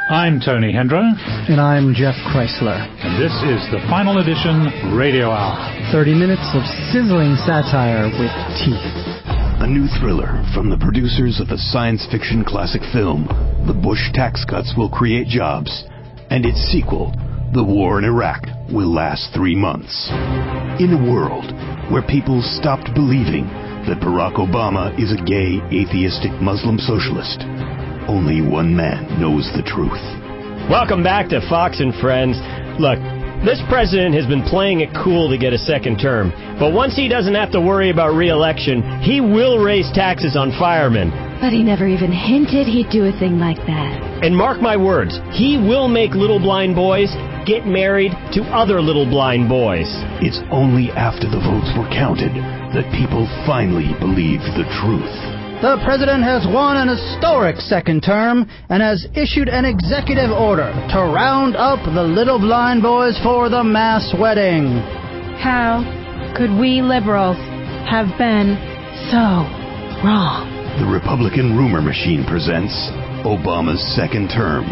I'm Tony Hendra. And I'm Jeff Chrysler. And this is the Final Edition Radio Hour. 30 minutes of sizzling satire with teeth. A new thriller from the producers of a science fiction classic film, The Bush Tax Cuts Will Create Jobs, and its sequel, The War in Iraq Will Last 3 Months. In a world where people stopped believing that Barack Obama is a gay, atheistic Muslim socialist, only one man knows the truth. Welcome back to Fox and Friends. Look, this president has been playing it cool to get a second term, but once he doesn't have to worry about re-election, he will raise taxes on firemen. But he never even hinted he'd do a thing like that. And mark my words, he will make little blind boys get married to other little blind boys. It's only after the votes were counted that people finally believed the truth. The president has won an historic second term and has issued an executive order to round up the little blind boys for the mass wedding. How could we liberals have been so wrong? The Republican rumor machine presents Obama's second term,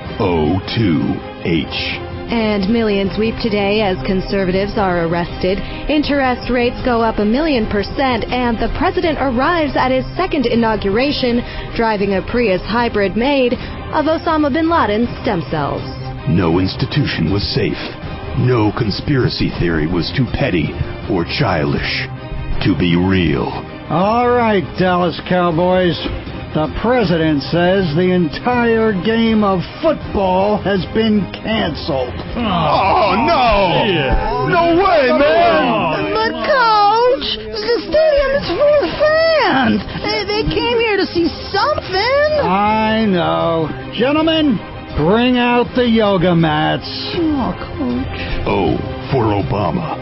O2H. And millions weep today as conservatives are arrested. Interest rates go up 1,000,000%, and the president arrives at his second inauguration, driving a Prius hybrid made of Osama bin Laden's stem cells. No institution was safe. No conspiracy theory was too petty or childish to be real. All right, Dallas Cowboys. The president says the entire game of football has been canceled. Oh, no! Yeah. No way, man! But, Coach, the stadium is full of fans. They came here to see something. I know. Gentlemen, bring out the yoga mats. Oh, Coach. O for Obama.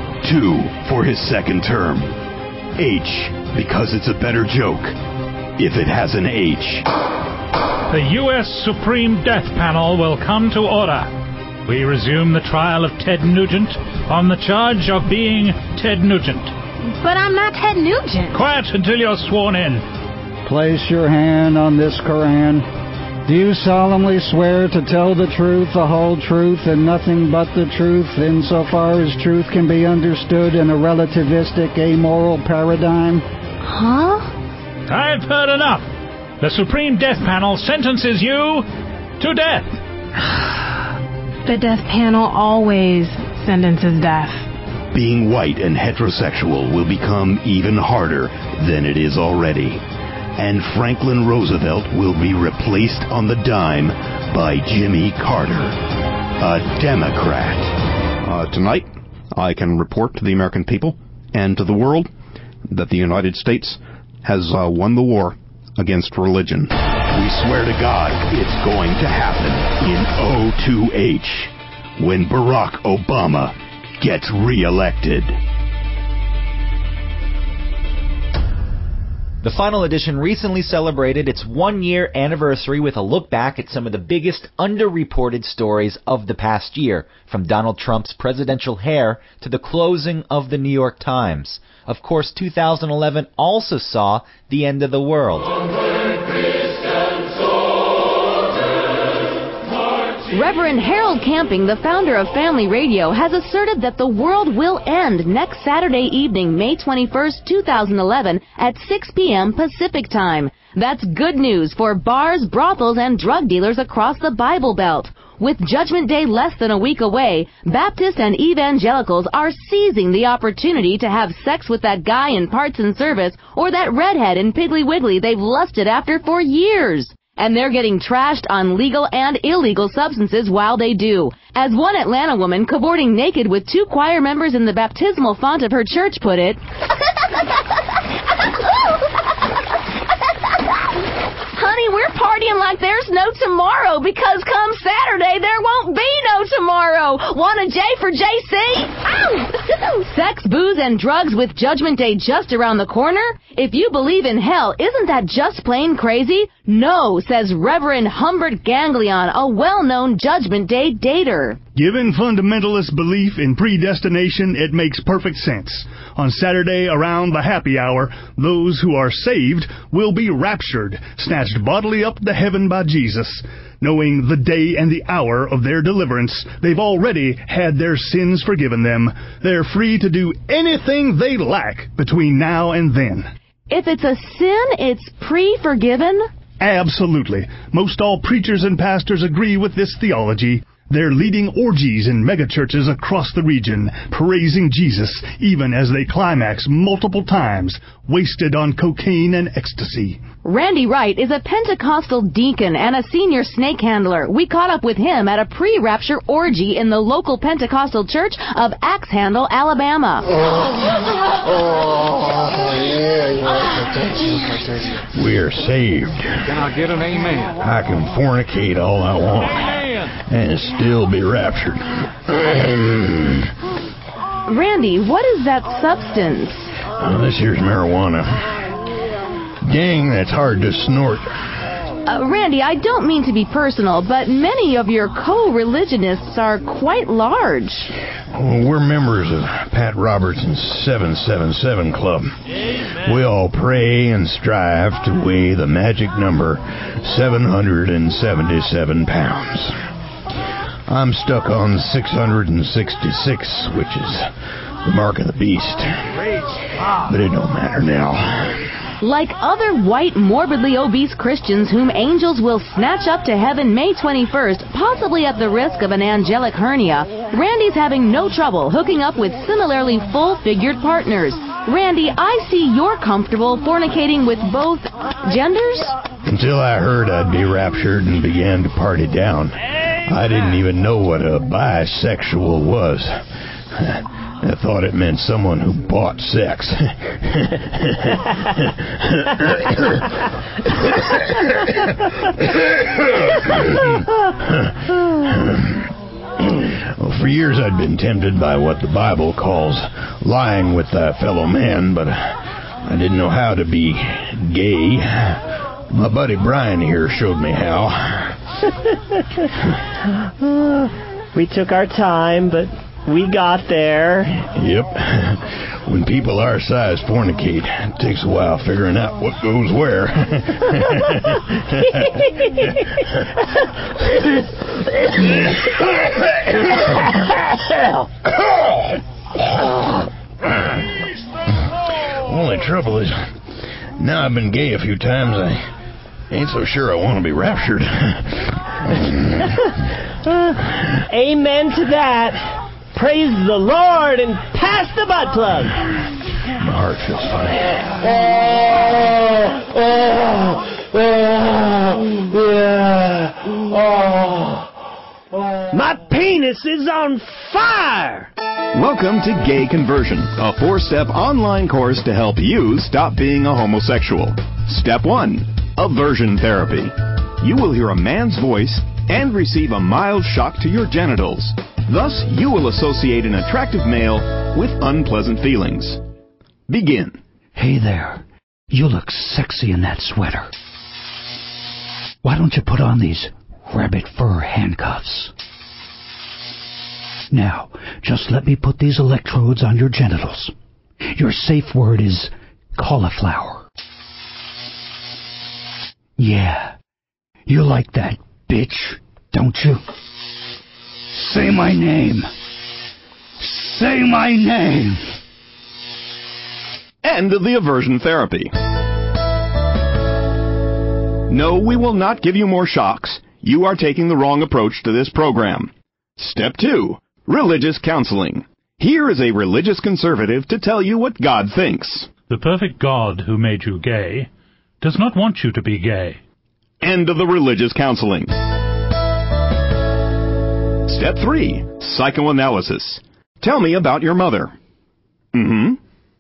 2 for his second term. H, because it's a better joke if it has an H. The U.S. Supreme Death Panel will come to order. We resume the trial of Ted Nugent on the charge of being Ted Nugent. But I'm not Ted Nugent. Quiet until you're sworn in. Place your hand on this Koran. Do you solemnly swear to tell the truth, the whole truth, and nothing but the truth, insofar as truth can be understood in a relativistic, amoral paradigm? Huh? I've heard enough. The Supreme Death Panel sentences you to death. The death panel always sentences death. Being white and heterosexual will become even harder than it is already. And Franklin Roosevelt will be replaced on the dime by Jimmy Carter, a Democrat. Tonight, I can report to the American people and to the world that the United States has won the war against religion. We swear to God it's going to happen in O2H when Barack Obama gets reelected. The Final Edition recently celebrated its 1-year anniversary with a look back at some of the biggest underreported stories of the past year, from Donald Trump's presidential hair to the closing of the New York Times. Of course, 2011 also saw the end of the world. Reverend Harold Camping, the founder of Family Radio, has asserted that the world will end next Saturday evening, May 21st, 2011, at 6 p.m. Pacific Time. That's good news for bars, brothels, and drug dealers across the Bible Belt. With Judgment Day less than a week away, Baptists and evangelicals are seizing the opportunity to have sex with that guy in Parts and Service or that redhead in Piggly Wiggly they've lusted after for years. And they're getting trashed on legal and illegal substances while they do. As one Atlanta woman cavorting naked with 2 choir members in the baptismal font of her church put it, honey, we're partying like there's no tomorrow because come Saturday there won't be no tomorrow. Want a J for JC? Ow! Sex, booze, and drugs with Judgment Day just around the corner? If you believe in hell, isn't that just plain crazy? No, says Reverend Humbert Ganglion, a well-known Judgment Day dater. Given fundamentalist belief in predestination, it makes perfect sense. On Saturday, around the happy hour, those who are saved will be raptured, snatched bodily up to heaven by Jesus. knowing the day and the hour of their deliverance. They've already had their sins forgiven them. They're free to do anything they like between now and then. If it's a sin, it's pre-forgiven? Absolutely. Most all preachers and pastors agree with this theology. They're leading orgies in megachurches across the region, praising Jesus, even as they climax multiple times, wasted on cocaine and ecstasy. Randy Wright is a Pentecostal deacon and a senior snake handler. We caught up with him at a pre-rapture orgy in the local Pentecostal church of Axe Handle, Alabama. We're saved. Can I get an amen? I can fornicate all I want. Amen. And still be raptured. Randy, what is that substance? This here's marijuana. Dang, that's hard to snort. Randy, I don't mean to be personal, but many of your co-religionists are quite large. Well, we're members of Pat Robertson's 777 Club. Amen. We all pray and strive to weigh the magic number 777 pounds. I'm stuck on 666, which is the mark of the beast. But it don't matter now. Like other white, morbidly obese Christians whom angels will snatch up to heaven May 21st, possibly at the risk of an angelic hernia, Randy's having no trouble hooking up with similarly full-figured partners. Randy, I see you're comfortable fornicating with both genders? Until I heard I'd be raptured and began to party down. I didn't even know what a bisexual was. I thought it meant someone who bought sex. Well, for years I'd been tempted by what the Bible calls lying with thy fellow man, but I didn't know how to be gay. My buddy Brian here showed me how. We took our time, but we got there. Yep. When people our size fornicate, it takes a while figuring out what goes where. Only trouble is, now I've been gay a few times, I ain't so sure I want to be raptured. Amen to that. Praise the Lord and pass the butt plug. My heart feels funny. My penis is on fire. Welcome to Gay Conversion, a 4-step online course to help you stop being a homosexual. Step 1, aversion therapy. You will hear a man's voice and receive a mild shock to your genitals. Thus, you will associate an attractive male with unpleasant feelings. Begin. Hey there. You look sexy in that sweater. Why don't you put on these rabbit fur handcuffs? Now, just let me put these electrodes on your genitals. Your safe word is cauliflower. Yeah, you like that, bitch, don't you? Say my name. Say my name. End of the aversion therapy. No, we will not give you more shocks. You are taking the wrong approach to this program. Step 2, religious counseling. Here is a religious conservative to tell you what God thinks. The perfect God who made you gay does not want you to be gay. End of the religious counseling. Step 3, psychoanalysis. Tell me about your mother. And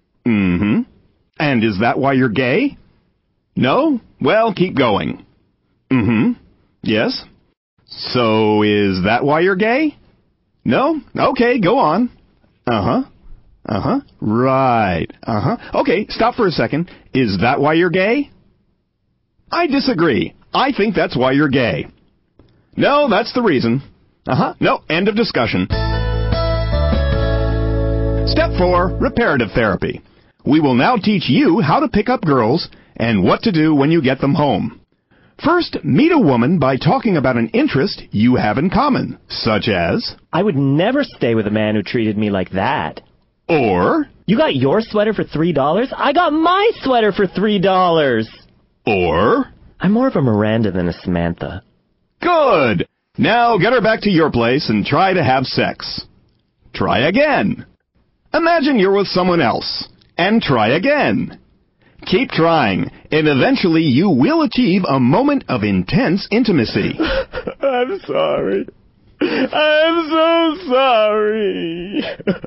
is that why you're gay? No? Well, keep going. Yes? So is that why you're gay? No? Okay, go on. Right. Okay, stop for a second. Is that why you're gay? I disagree. I think that's why you're gay. No, that's the reason. No, end of discussion. Step 4, reparative therapy. We will now teach you how to pick up girls and what to do when you get them home. First, meet a woman by talking about an interest you have in common, such as... I would never stay with a man who treated me like that. Or... You got your sweater for $3? I got my sweater for $3. Or... I'm more of a Miranda than a Samantha. Good! Now get her back to your place and try to have sex. Try again. Imagine you're with someone else. And try again. Keep trying, and eventually you will achieve a moment of intense intimacy. I'm sorry. I'm so sorry.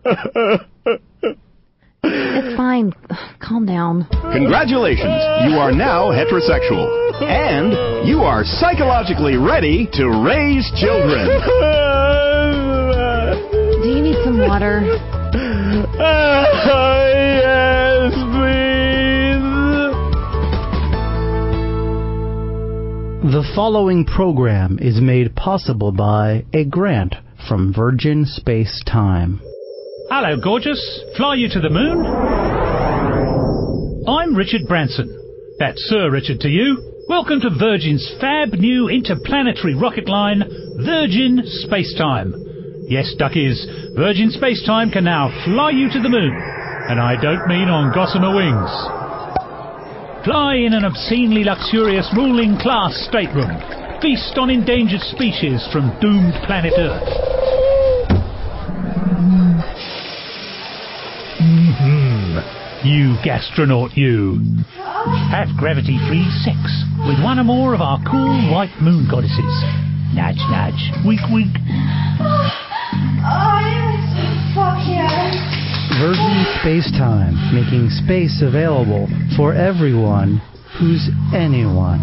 It's fine. Calm down. Congratulations, you are now heterosexual. And you are psychologically ready to raise children. Do you need some water? Yes, please. The following program is made possible by a grant from Virgin Space Time. Hello, gorgeous. Fly you to the moon? I'm Richard Branson. That's Sir Richard to you. Welcome to Virgin's fab new interplanetary rocket line, Virgin Spacetime. Yes, duckies, Virgin Spacetime can now fly you to the moon. And I don't mean on gossamer wings. Fly in an obscenely luxurious ruling class stateroom. Feast on endangered species from doomed planet Earth. You gastronaut, you. Have gravity-free sex with one or more of our cool white moon goddesses. Nudge, nudge. Wink, wink. Oh, yes. Fuck yeah. Virgin Spacetime, making space available for everyone who's anyone.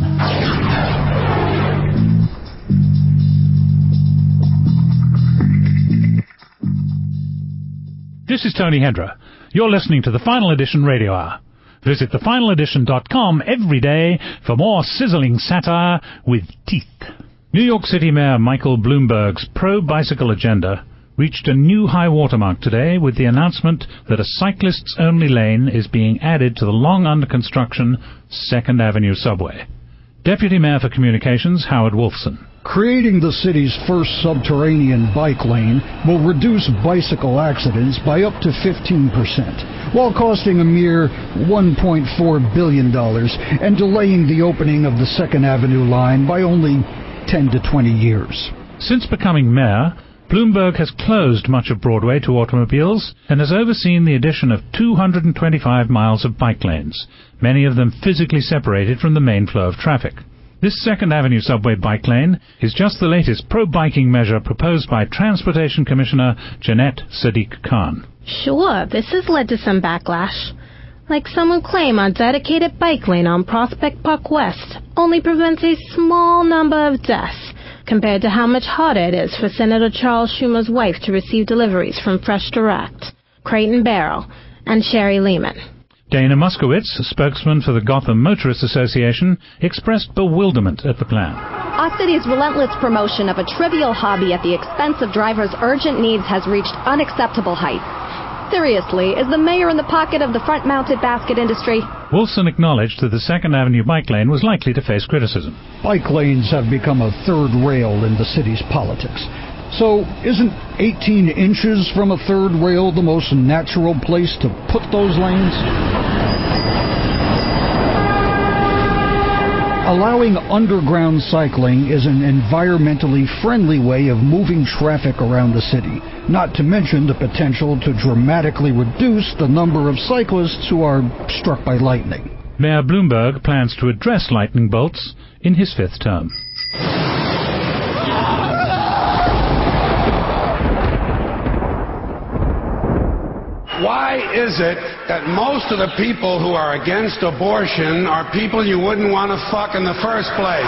This is Tony Hedra. You're listening to the Final Edition Radio Hour. Visit thefinaledition.com every day for more sizzling satire with teeth. New York City Mayor Michael Bloomberg's pro-bicycle agenda reached a new high watermark today with the announcement that a cyclists-only lane is being added to the long under-construction 2nd Avenue subway. Deputy Mayor for Communications, Howard Wolfson. Creating the city's first subterranean bike lane will reduce bicycle accidents by up to 15%, while costing a mere $1.4 billion and delaying the opening of the 2nd Avenue line by only 10 to 20 years. Since becoming mayor, Bloomberg has closed much of Broadway to automobiles and has overseen the addition of 225 miles of bike lanes, many of them physically separated from the main flow of traffic. This 2nd Avenue subway bike lane is just the latest pro-biking measure proposed by Transportation Commissioner Jeanette Sadiq Khan. Sure, this has led to some backlash. Like some who claim our dedicated bike lane on Prospect Park West only prevents a small number of deaths compared to how much harder it is for Senator Charles Schumer's wife to receive deliveries from Fresh Direct, Crate and Barrel, and Sherry Lehman. Dana Moskowitz, spokesman for the Gotham Motorists Association, expressed bewilderment at the plan. Our city's relentless promotion of a trivial hobby at the expense of drivers' urgent needs has reached unacceptable heights. Seriously, is the mayor in the pocket of the front-mounted basket industry? Wolfson acknowledged that the 2nd Avenue bike lane was likely to face criticism. Bike lanes have become a third rail in the city's politics. So, isn't 18 inches from a third rail the most natural place to put those lanes? Allowing underground cycling is an environmentally friendly way of moving traffic around the city, not to mention the potential to dramatically reduce the number of cyclists who are struck by lightning. Mayor Bloomberg plans to address lightning bolts in his 5th term. Why is it that most of the people who are against abortion are people you wouldn't want to fuck in the first place,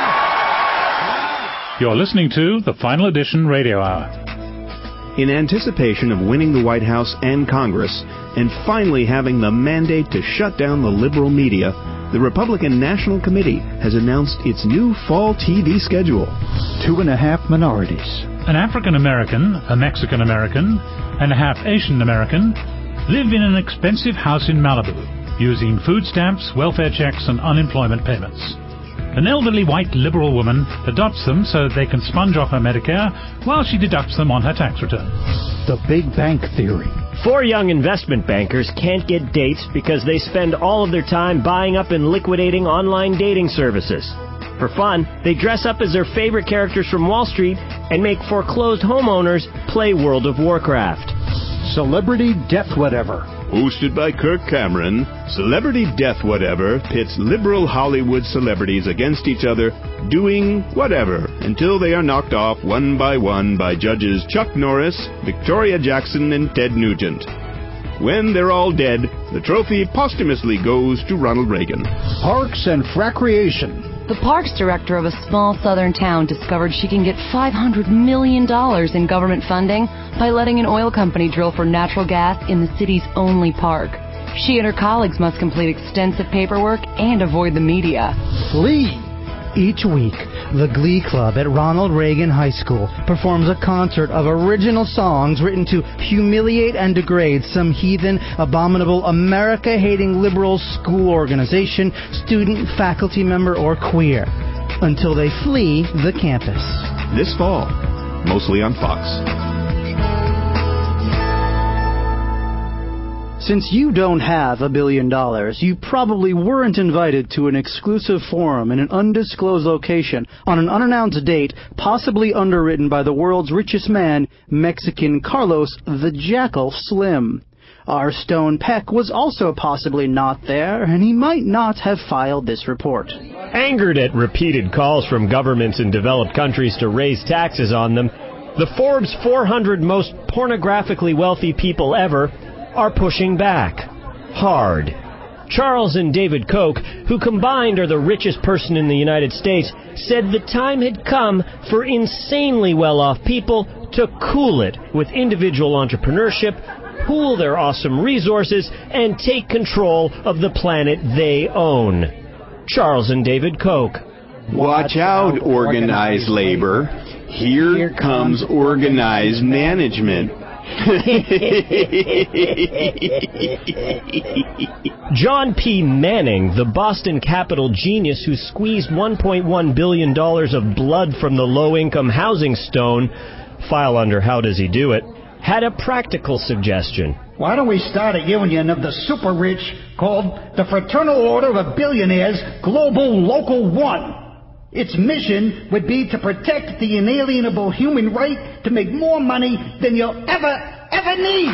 huh? You're listening to the Final Edition Radio Hour. In anticipation of winning the White House and Congress, and finally having the mandate to shut down the liberal media, the Republican National Committee has announced its new fall TV schedule. 2.5 minorities. An African-American, a Mexican-American, and a half Asian-American live in an expensive house in Malibu, using food stamps, welfare checks, and unemployment payments. An elderly white liberal woman adopts them so they can sponge off her Medicare while she deducts them on her tax return. The Big Bank Theory. 4 young investment bankers can't get dates because they spend all of their time buying up and liquidating online dating services. For fun, they dress up as their favorite characters from Wall Street and make foreclosed homeowners play World of Warcraft. Celebrity Death Whatever. Hosted by Kirk Cameron, Celebrity Death Whatever pits liberal Hollywood celebrities against each other, doing whatever, until they are knocked off one by judges Chuck Norris, Victoria Jackson, and Ted Nugent. When they're all dead, the trophy posthumously goes to Ronald Reagan. Parks and Recreation. The parks director of a small southern town discovered she can get $500 million in government funding by letting an oil company drill for natural gas in the city's only park. She and her colleagues must complete extensive paperwork and avoid the media. Glee. Each week, the Glee Club at Ronald Reagan High School performs a concert of original songs written to humiliate and degrade some heathen, abominable, America-hating liberal school organization, student, faculty member, or queer, until they flee the campus. This fall, mostly on Fox. Since you don't have $1 billion, you probably weren't invited to an exclusive forum in an undisclosed location on an unannounced date, possibly underwritten by the world's richest man, Mexican Carlos the Jackal Slim. R. Stone Peck was also possibly not there, and he might not have filed this report. Angered at repeated calls from governments in developed countries to raise taxes on them, the Forbes 400 most pornographically wealthy people ever are pushing back. Hard. Charles and David Koch, who combined are the richest person in the United States, said the time had come for insanely well-off people to cool it with individual entrepreneurship, pool their awesome resources, and take control of the planet they own. Charles and David Koch. Watch out, organized labor. Here comes organized management. John P. Manning, the Boston Capital genius who squeezed $1.1 billion of blood from the low-income housing stone, file under How Does He Do It, had a practical suggestion. Why don't we start a union of the super rich called the Fraternal Order of Billionaires Global Local 1? Its mission would be to protect the inalienable human right to make more money than you'll ever need.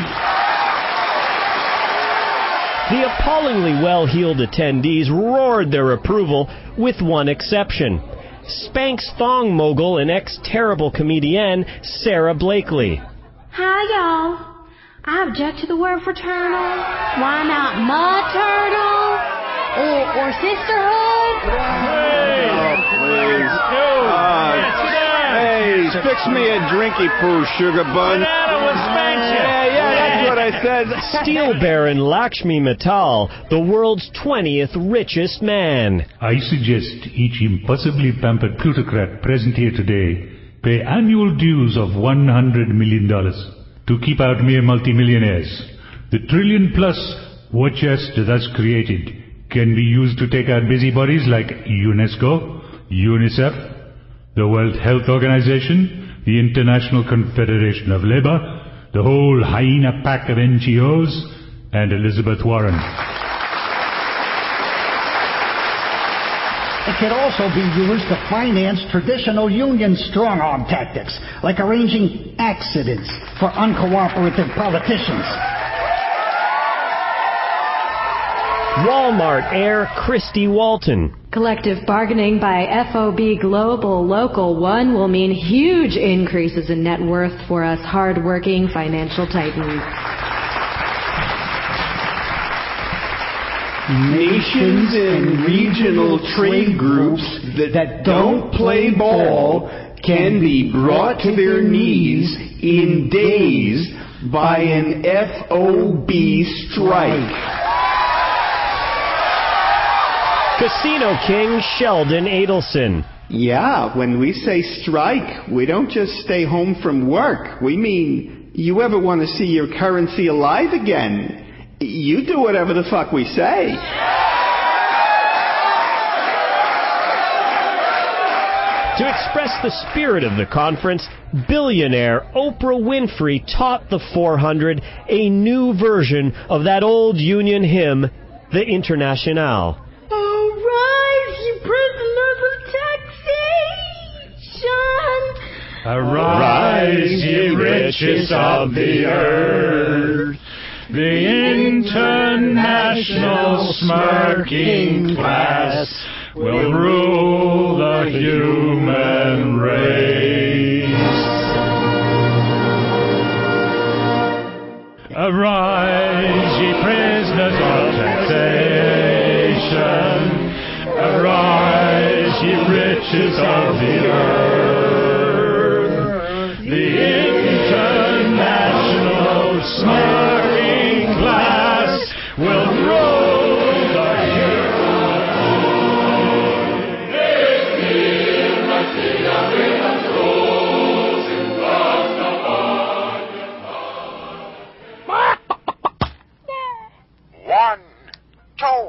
The appallingly well-heeled attendees roared their approval, with one exception. Spanx thong mogul and ex-terrible comedienne Sarah Blakely. Hi, y'all. I object to the word fraternal. Why not maternal? Or sisterhood? Hey, fix me a drinky poo, sugar bun. Yeah, that's what I said. Steel Baron Lakshmi Mittal, the world's 20th richest man. I suggest each impossibly pampered plutocrat present here today pay annual dues of $100 million to keep out mere multimillionaires. The trillion-plus war chest thus created can be used to take out busybodies like UNESCO, UNICEF, the World Health Organization, the International Confederation of Labor, the whole hyena pack of NGOs, and Elizabeth Warren. It could also be used to finance traditional union strong-arm tactics, like arranging accidents for uncooperative politicians. Walmart heir Christy Walton. Collective bargaining by FOB Global Local 1 will mean huge increases in net worth for us hard-working financial titans. Nations and regional trade groups that don't play ball can be brought to their knees in days by an FOB strike. Casino king Sheldon Adelson. Yeah, when we say strike, we don't just stay home from work. We mean, you ever want to see your currency alive again? You do whatever the fuck we say. To express the spirit of the conference, billionaire Oprah Winfrey taught the 400 a new version of that old Union hymn, the Internationale. Arise, ye prisoners of taxation! Arise, ye riches of the earth! The international smirking class will rule the human race. Arise, ye prisoners of taxation. Arise, ye riches of the earth. The international smirking class will rule the One, two.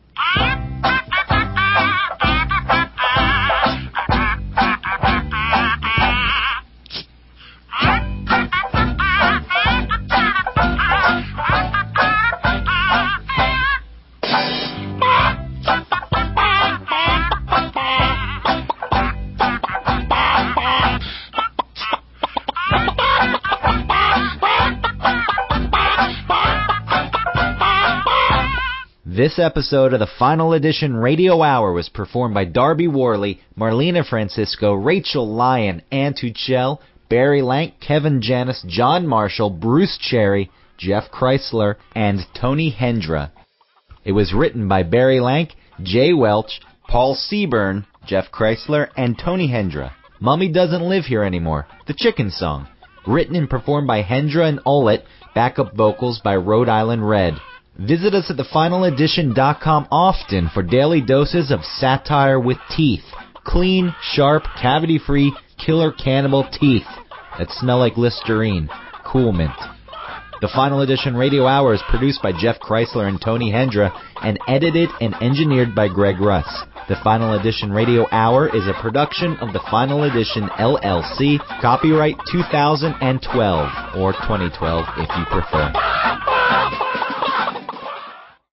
This episode of the Final Edition Radio Hour was performed by Darby Worley, Marlena Francisco, Rachel Lyon, Ann Tuchel, Barry Lank, Kevin Janis, John Marshall, Bruce Cherry, Jeff Chrysler, and Tony Hendra. It was written by Barry Lank, Jay Welch, Paul Seaburn, Jeff Chrysler, and Tony Hendra. Mummy Doesn't Live Here Anymore, the Chicken Song. Written and performed by Hendra and Olet, backup vocals by Rhode Island Red. Visit us at thefinaledition.com often for daily doses of satire with teeth. Clean, sharp, cavity-free, killer cannibal teeth that smell like Listerine. Cool Mint. The Final Edition Radio Hour is produced by Jeff Chrysler and Tony Hendra and edited and engineered by Greg Russ. The Final Edition Radio Hour is a production of The Final Edition LLC, copyright 2012 or 2012 if you prefer.